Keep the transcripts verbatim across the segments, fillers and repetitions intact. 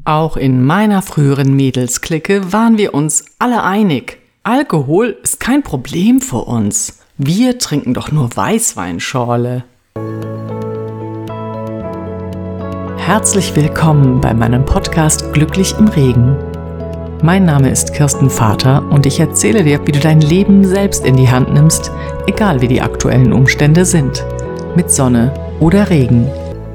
Auch in meiner früheren Mädelsklicke waren wir uns alle einig. Alkohol ist kein Problem für uns. Wir trinken doch nur Weißweinschorle. Herzlich willkommen bei meinem Podcast Glücklich im Regen. Mein Name ist Kirsten Vater und ich erzähle dir, wie du dein Leben selbst in die Hand nimmst, egal wie die aktuellen Umstände sind. Mit Sonne oder Regen.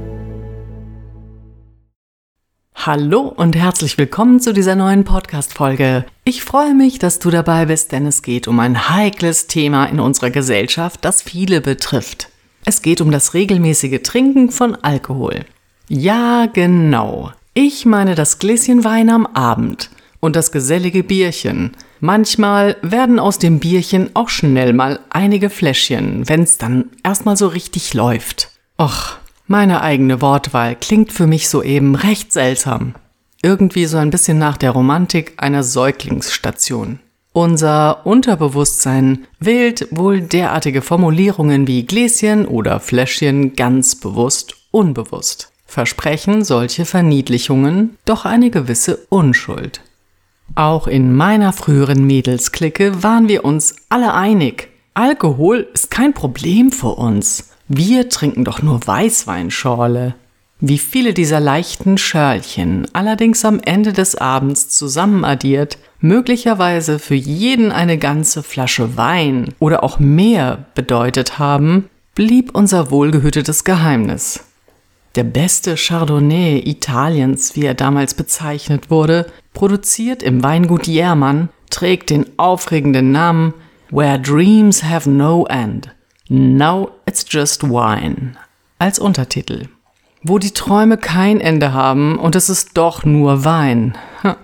Hallo und herzlich willkommen zu dieser neuen Podcast-Folge. Ich freue mich, dass du dabei bist, denn es geht um ein heikles Thema in unserer Gesellschaft, das viele betrifft. Es geht um das regelmäßige Trinken von Alkohol. Ja, genau. Ich meine das Gläschen Wein am Abend und das gesellige Bierchen. Manchmal werden aus dem Bierchen auch schnell mal einige Fläschchen, wenn es dann erstmal so richtig läuft. Och, meine eigene Wortwahl klingt für mich soeben recht seltsam. Irgendwie so ein bisschen nach der Romantik einer Säuglingsstation. Unser Unterbewusstsein wählt wohl derartige Formulierungen wie Gläschen oder Fläschchen ganz bewusst unbewusst. Versprechen solche Verniedlichungen doch eine gewisse Unschuld. Auch in meiner früheren Mädelsklicke waren wir uns alle einig. Alkohol ist kein Problem für uns. Wir trinken doch nur Weißweinschorle. Wie viele dieser leichten Schörlchen allerdings am Ende des Abends zusammenaddiert, möglicherweise für jeden eine ganze Flasche Wein oder auch mehr bedeutet haben, blieb unser wohlgehütetes Geheimnis. Der beste Chardonnay Italiens, wie er damals bezeichnet wurde, produziert im Weingut Jährmann, trägt den aufregenden Namen Where Dreams Have No End. Now it's just wine als Untertitel. Wo die Träume kein Ende haben und es ist doch nur Wein.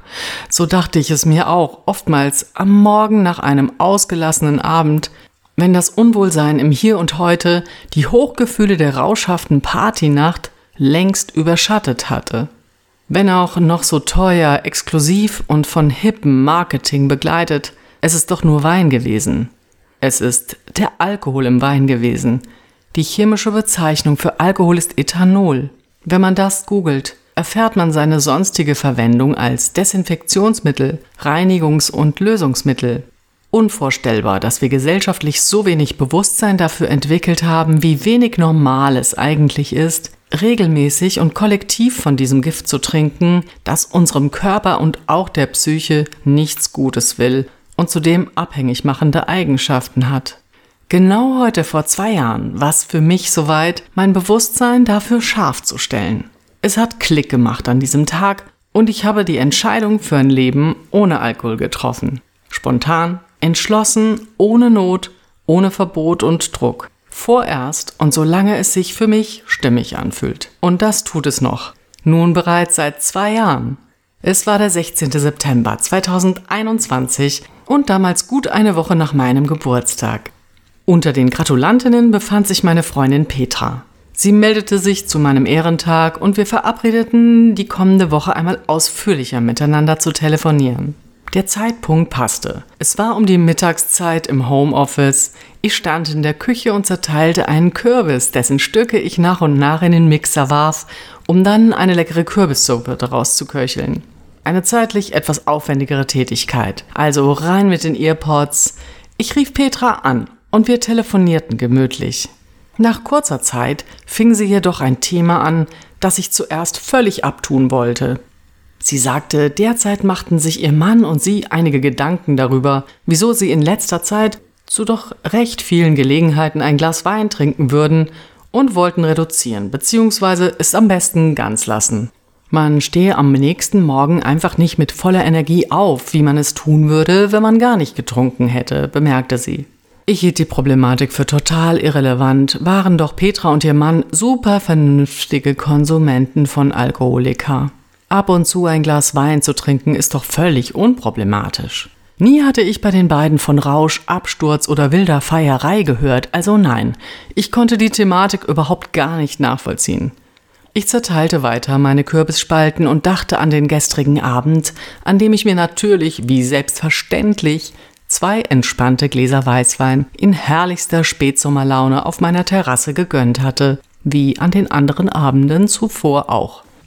So dachte ich es mir auch, oftmals am Morgen nach einem ausgelassenen Abend, wenn das Unwohlsein im Hier und Heute die Hochgefühle der rauschhaften Partynacht längst überschattet hatte. Wenn auch noch so teuer, exklusiv und von hippem Marketing begleitet, es ist doch nur Wein gewesen. Es ist der Alkohol im Wein gewesen. Die chemische Bezeichnung für Alkohol ist Ethanol. Wenn man das googelt, erfährt man seine sonstige Verwendung als Desinfektionsmittel, Reinigungs- und Lösungsmittel. Unvorstellbar, dass wir gesellschaftlich so wenig Bewusstsein dafür entwickelt haben, wie wenig normal es eigentlich ist, regelmäßig und kollektiv von diesem Gift zu trinken, das unserem Körper und auch der Psyche nichts Gutes will und zudem abhängig machende Eigenschaften hat. Genau heute vor zwei Jahren war es für mich soweit, mein Bewusstsein dafür scharf zu stellen. Es hat Klick gemacht an diesem Tag und ich habe die Entscheidung für ein Leben ohne Alkohol getroffen. Spontan, entschlossen, ohne Not, ohne Verbot und Druck. Vorerst und solange es sich für mich stimmig anfühlt. Und das tut es noch. Nun bereits seit zwei Jahren. Es war der sechzehnten September zweitausendeinundzwanzig und damals gut eine Woche nach meinem Geburtstag. Unter den Gratulantinnen befand sich meine Freundin Petra. Sie meldete sich zu meinem Ehrentag und wir verabredeten, die kommende Woche einmal ausführlicher miteinander zu telefonieren. Der Zeitpunkt passte. Es war um die Mittagszeit im Homeoffice. Ich stand in der Küche und zerteilte einen Kürbis, dessen Stücke ich nach und nach in den Mixer warf, um dann eine leckere Kürbissuppe daraus zu köcheln. Eine zeitlich etwas aufwendigere Tätigkeit. Also rein mit den Earpods. Ich rief Petra an und wir telefonierten gemütlich. Nach kurzer Zeit fing sie jedoch ein Thema an, das ich zuerst völlig abtun wollte. Sie sagte, derzeit machten sich ihr Mann und sie einige Gedanken darüber, wieso sie in letzter Zeit zu doch recht vielen Gelegenheiten ein Glas Wein trinken würden und wollten reduzieren, beziehungsweise es am besten ganz lassen. Man stehe am nächsten Morgen einfach nicht mit voller Energie auf, wie man es tun würde, wenn man gar nicht getrunken hätte, bemerkte sie. Ich hielt die Problematik für total irrelevant, waren doch Petra und ihr Mann super vernünftige Konsumenten von Alkoholika. Ab und zu ein Glas Wein zu trinken ist doch völlig unproblematisch. Nie hatte ich bei den beiden von Rausch, Absturz oder wilder Feierei gehört, also nein, ich konnte die Thematik überhaupt gar nicht nachvollziehen. Ich zerteilte weiter meine Kürbisspalten und dachte an den gestrigen Abend, an dem ich mir natürlich, wie selbstverständlich, zwei entspannte Gläser Weißwein in herrlichster Spätsommerlaune auf meiner Terrasse gegönnt hatte, wie an den anderen Abenden zuvor auch.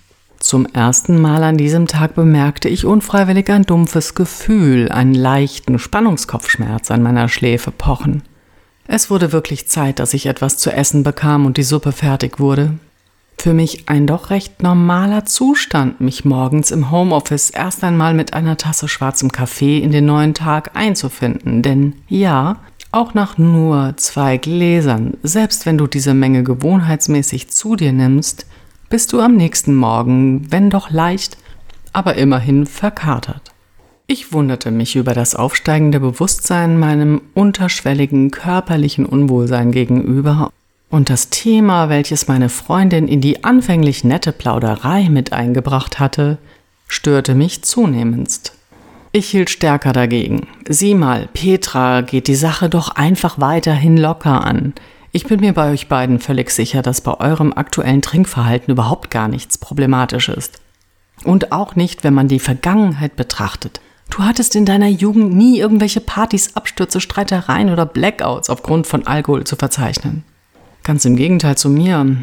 Zum ersten Mal an diesem Tag bemerkte ich unfreiwillig ein dumpfes Gefühl, einen leichten Spannungskopfschmerz an meiner Schläfe pochen. Es wurde wirklich Zeit, dass ich etwas zu essen bekam und die Suppe fertig wurde. Für mich ein doch recht normaler Zustand, mich morgens im Homeoffice erst einmal mit einer Tasse schwarzem Kaffee in den neuen Tag einzufinden. Denn ja, auch nach nur zwei Gläsern, selbst wenn du diese Menge gewohnheitsmäßig zu dir nimmst, bist du am nächsten Morgen, wenn doch leicht, aber immerhin verkatert. Ich wunderte mich über das aufsteigende Bewusstsein meinem unterschwelligen körperlichen Unwohlsein gegenüber und das Thema, welches meine Freundin in die anfänglich nette Plauderei mit eingebracht hatte, störte mich zunehmendst. Ich hielt stärker dagegen. Sieh mal, Petra, geht die Sache doch einfach weiterhin locker an. Ich bin mir bei euch beiden völlig sicher, dass bei eurem aktuellen Trinkverhalten überhaupt gar nichts problematisch ist. Und auch nicht, wenn man die Vergangenheit betrachtet. Du hattest in deiner Jugend nie irgendwelche Partys, Abstürze, Streitereien oder Blackouts aufgrund von Alkohol zu verzeichnen. Ganz im Gegenteil zu mir.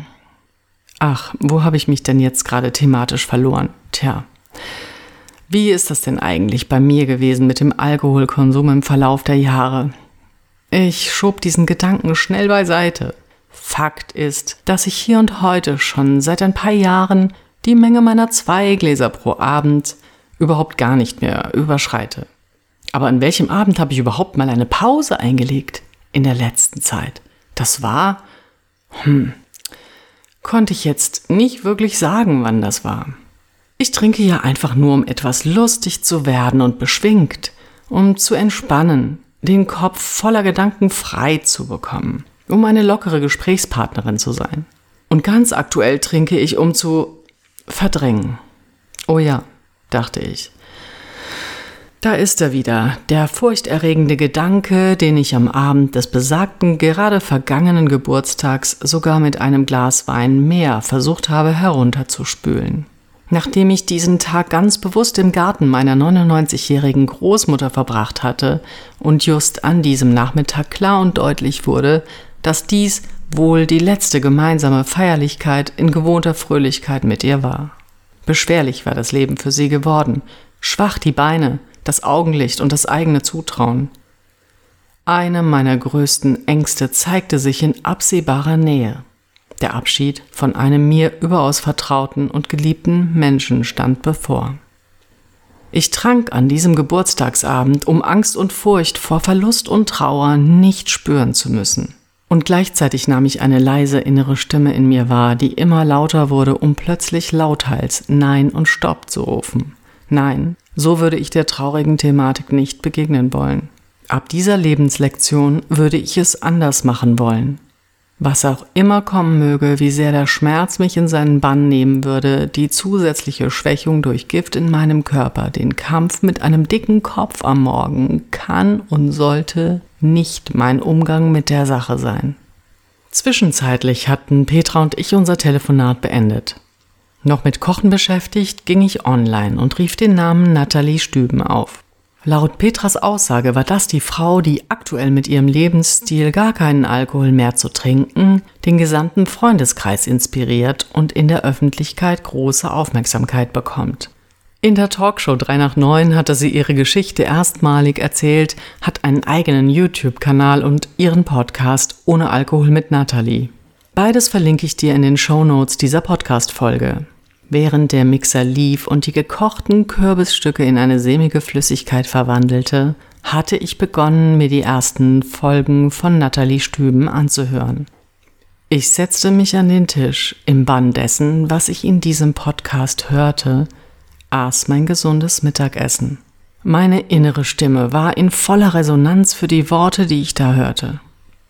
Ach, wo habe ich mich denn jetzt gerade thematisch verloren? Tja, wie ist das denn eigentlich bei mir gewesen mit dem Alkoholkonsum im Verlauf der Jahre? Ich schob diesen Gedanken schnell beiseite. Fakt ist, dass ich hier und heute schon seit ein paar Jahren die Menge meiner zwei Gläser pro Abend überhaupt gar nicht mehr überschreite. Aber an welchem Abend habe ich überhaupt mal eine Pause eingelegt in der letzten Zeit? Das war... Hm, konnte ich jetzt nicht wirklich sagen, wann das war. Ich trinke ja einfach nur, um etwas lustig zu werden und beschwingt, um zu entspannen, den Kopf voller Gedanken frei zu bekommen, um eine lockere Gesprächspartnerin zu sein. Und ganz aktuell trinke ich, um zu verdrängen. Oh ja, dachte ich. Da ist er wieder, der furchterregende Gedanke, den ich am Abend des besagten, gerade vergangenen Geburtstags sogar mit einem Glas Wein mehr versucht habe herunterzuspülen. Nachdem ich diesen Tag ganz bewusst im Garten meiner neunundneunzigjährigen Großmutter verbracht hatte und just an diesem Nachmittag klar und deutlich wurde, dass dies wohl die letzte gemeinsame Feierlichkeit in gewohnter Fröhlichkeit mit ihr war. Beschwerlich war das Leben für sie geworden, schwach die Beine, das Augenlicht und das eigene Zutrauen. Eine meiner größten Ängste zeigte sich in absehbarer Nähe. Der Abschied von einem mir überaus vertrauten und geliebten Menschen stand bevor. Ich trank an diesem Geburtstagsabend, um Angst und Furcht vor Verlust und Trauer nicht spüren zu müssen. Und gleichzeitig nahm ich eine leise innere Stimme in mir wahr, die immer lauter wurde, um plötzlich lauthals Nein und Stopp zu rufen. Nein, so würde ich der traurigen Thematik nicht begegnen wollen. Ab dieser Lebenslektion würde ich es anders machen wollen. Was auch immer kommen möge, wie sehr der Schmerz mich in seinen Bann nehmen würde, die zusätzliche Schwächung durch Gift in meinem Körper, den Kampf mit einem dicken Kopf am Morgen, kann und sollte nicht mein Umgang mit der Sache sein. Zwischenzeitlich hatten Petra und ich unser Telefonat beendet. Noch mit Kochen beschäftigt, ging ich online und rief den Namen Nathalie Stüben auf. Laut Petras Aussage war das die Frau, die aktuell mit ihrem Lebensstil, gar keinen Alkohol mehr zu trinken, den gesamten Freundeskreis inspiriert und in der Öffentlichkeit große Aufmerksamkeit bekommt. In der Talkshow drei nach neun hatte sie ihre Geschichte erstmalig erzählt, hat einen eigenen YouTube-Kanal und ihren Podcast Ohne Alkohol mit Nathalie. Beides verlinke ich dir in den Shownotes dieser Podcast-Folge. Während der Mixer lief und die gekochten Kürbisstücke in eine sämige Flüssigkeit verwandelte, hatte ich begonnen, mir die ersten Folgen von Nathalie Stüben anzuhören. Ich setzte mich an den Tisch, im Bann dessen, was ich in diesem Podcast hörte, aß mein gesundes Mittagessen. Meine innere Stimme war in voller Resonanz für die Worte, die ich da hörte.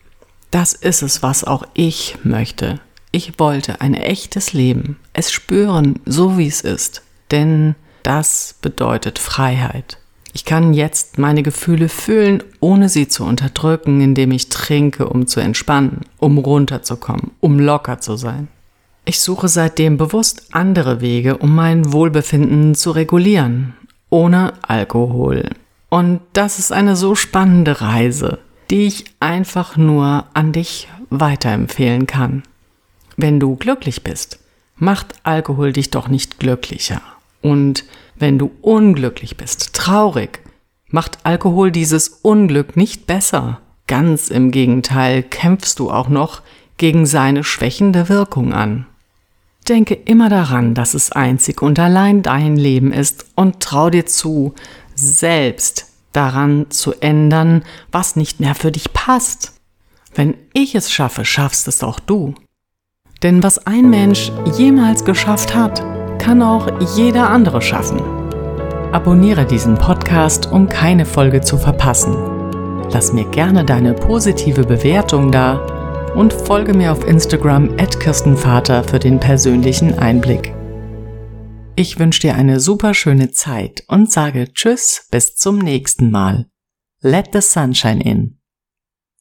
Das ist es, was auch ich möchte. Ich wollte ein echtes Leben, es spüren, so wie es ist. Denn das bedeutet Freiheit. Ich kann jetzt meine Gefühle fühlen, ohne sie zu unterdrücken, indem ich trinke, um zu entspannen, um runterzukommen, um locker zu sein. Ich suche seitdem bewusst andere Wege, um mein Wohlbefinden zu regulieren, ohne Alkohol. Und das ist eine so spannende Reise, die ich einfach nur an dich weiterempfehlen kann. Wenn du glücklich bist, macht Alkohol dich doch nicht glücklicher. Und wenn du unglücklich bist, traurig, macht Alkohol dieses Unglück nicht besser. Ganz im Gegenteil, kämpfst du auch noch gegen seine schwächende Wirkung an. Denke immer daran, dass es einzig und allein dein Leben ist und trau dir zu, selbst daran zu ändern, was nicht mehr für dich passt. Wenn ich es schaffe, schaffst es auch du. Denn was ein Mensch jemals geschafft hat, kann auch jeder andere schaffen. Abonniere diesen Podcast, um keine Folge zu verpassen. Lass mir gerne deine positive Bewertung da und folge mir auf Instagram at kirstenvater für den persönlichen Einblick. Ich wünsche dir eine super schöne Zeit und sage Tschüss, bis zum nächsten Mal. Let the sunshine in.